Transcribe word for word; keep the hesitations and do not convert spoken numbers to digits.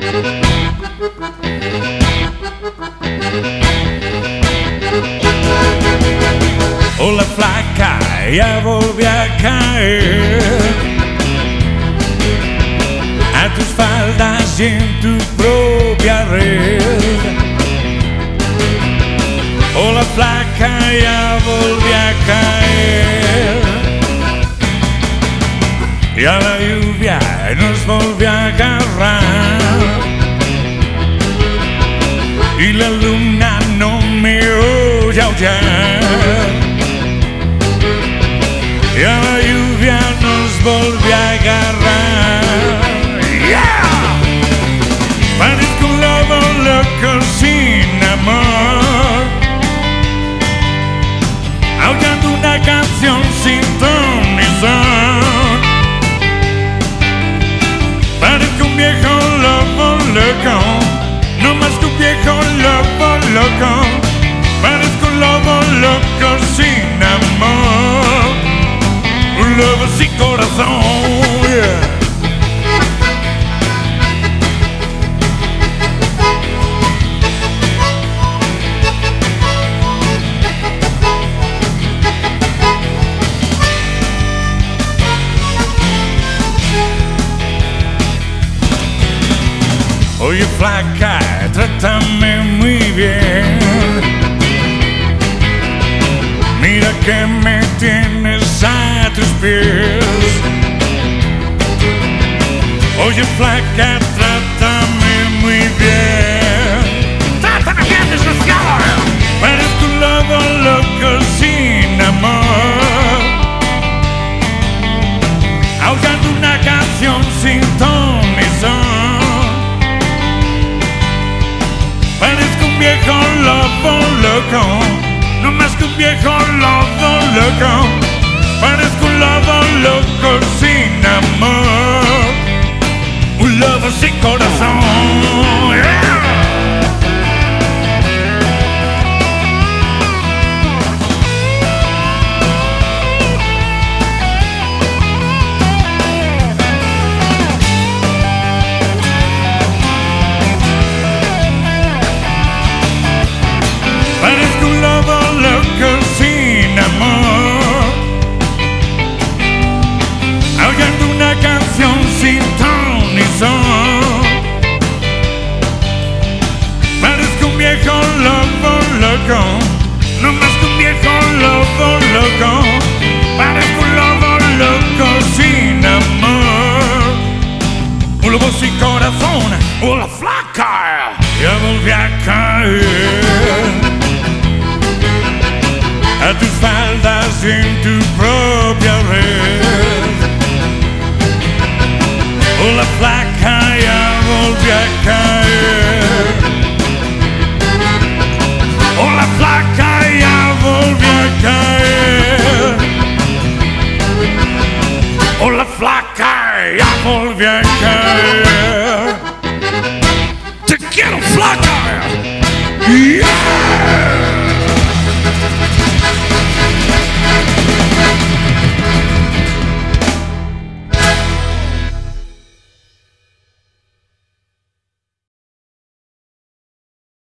Oh, la flaca ya volvió a caer a tus faldas y en tu propia red. Oh, la flaca ya volvió a caer y a la lluvia nos volvió a agarrar y la luna no me oye aullar. Y a la lluvia nos volvió a agarrar. Yeah. Parezco un lobo loco sin amor, aullando una canción sin ton ni son. Parezco un viejo lobo loco, no más que un viejo lobo loco. Parezco un lobo loco sin amor, un lobo sin corazón, yeah. Oye, flaca, trátame muy bien. Mira que me tienes a tus pies. Oye, flaca, trátame muy bien. Trátame bien, desgraciado. Parezco un lobo loco sin amor, ahogando una canción sin ton ni son. Parezco un viejo lobo loco, no más que un viejo lobo loco. Parezco un lobo loco sin amor, un lobo sin corazón, yeah. Parezco un lobo loco sin amor, aullando una canción sin ton ni son. Parezco un viejo lobo loco, no más que un viejo lobo loco. Parezco un lobo loco sin amor, un lobo sin corazón. Oh, la flaca ya volvió a caer a tus faldas en tu propia red. Oh, la flaca ya volvió a caer. Oh, la flaca ya volvió a caer. Oh, la flaca ya volvió a caer.